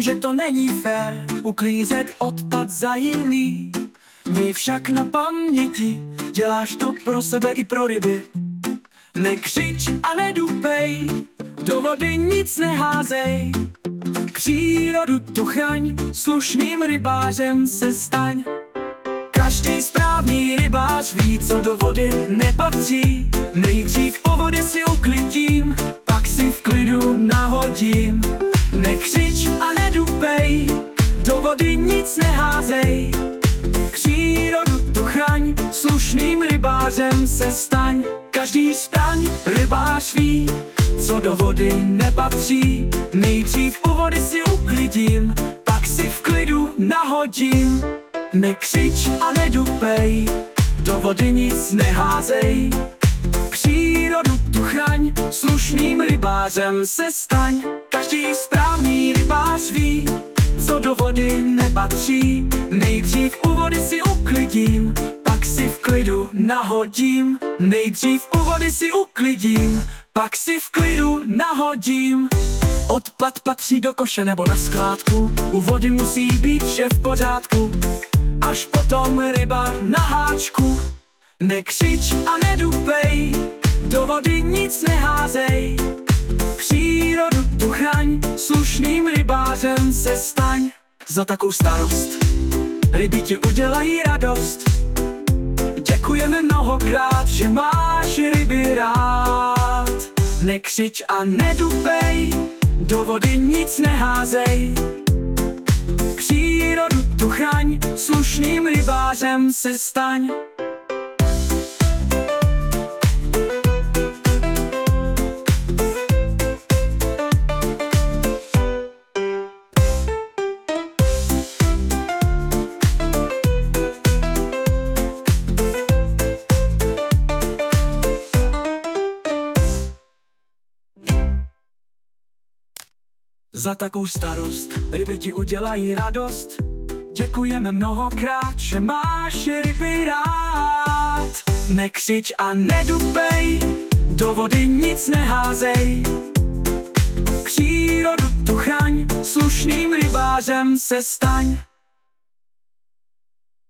že to není fér uklízet odpad za jiný. Měj však na paměti, děláš to pro sebe i pro ryby. Nekřič a nedupej, do vody nic neházej. Přírodu tu chraň, slušným rybářem se staň. Každý správný rybář ví, co do vody nepatří. Nejdřív po vodě si uklidím, pak si v klidu nahodím. Nekřič a nedupej, do vody nic neházej. Přírodu tu chraň, slušným rybářem se staň. Každý staň rybář ví, co do vody nepatří. Nejdřív u vody si uklidím, pak si v klidu nahodím. Nekřič a nedupej, do vody nic neházej. Přírodu tu chraň, slušným rybářem se staň. Každý správný rybář ví, co do vody nepatří. Nejdřív u vody si uklidím, pak si v klidu nahodím. Nejdřív u vody si uklidím, pak si v klidu nahodím. Odpad patří do koše nebo na skládku, u vody musí být vše v pořádku. Až potom ryba na háčku. Nekřič a nedupej, do vody nic neházej. Přírodu tu chraň, slušným rybářem se staň. Za takovou starost ryby ti udělají radost. Děkujeme mnohokrát, že máš ryby rád. Nekřič a nedupej, do vody nic neházej. Přírodu tu chraň, slušným rybářem se staň. Za takovou starost ryby ti udělají radost. Děkujeme mnohokrát, že máš ryby rád. Nekřič a nedupej, do vody nic neházej. Přírodu tu chraň, slušným rybářem se staň.